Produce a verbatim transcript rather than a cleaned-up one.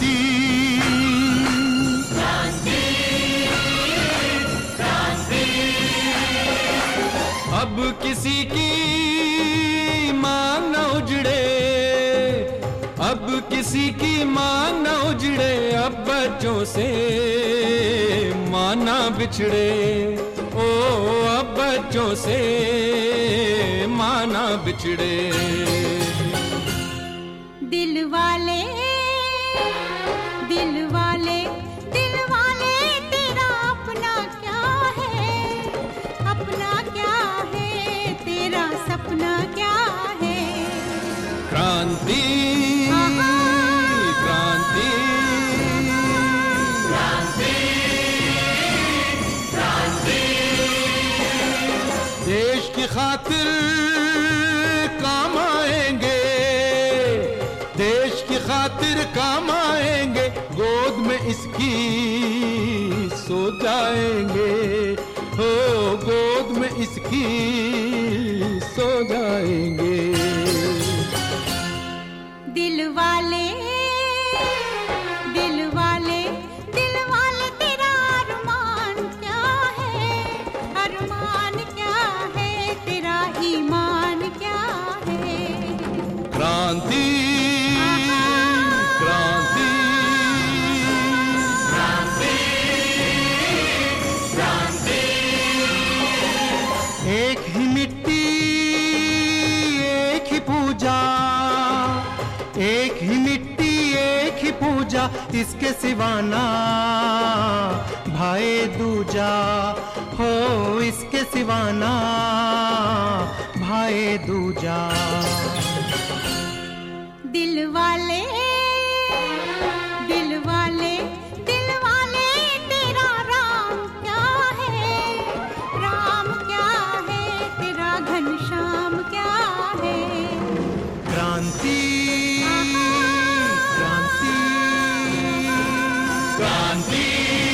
क्रांति। क्रांति, क्रांति। अब किसी की मांग न उजड़े, अब किसी की मांग न उजड़े, अब बच्चों से माना बिछड़े, ओ अब बच्चों से माना बिछड़े। दिल वाले, दिल वाले, दिल वाले, तेरा अपना क्या है, अपना क्या है, तेरा सपना क्या है। क्रांति, क्रांति, क्रांति, क्रांति। देश की खातिर काम आएंगे, देश की खातिर काम आएंगे, गोद में इसकी सो जाएंगे, हो गोद में इसकी सो जाएंगे। दिल वाले, दिल वाले, दिल वाले, तेरा अरमान क्या है, अरमान क्या है, तेरा ईमान क्या है। क्रांति, क्रांति, क्रांति, क्रांति। एक ही मिट्टी एक ही पूजा, एक ही मिट्टी एक ही पूजा, इसके सिवाना भाई दूजा, हो इसके सिवाना भाई दूजा। दिल वाले, दिल वाले, दिल वाले, तेरा राम क्या है, राम क्या है, तेरा घनश्याम क्या है। क्रांति, क्रांति, क्रांति।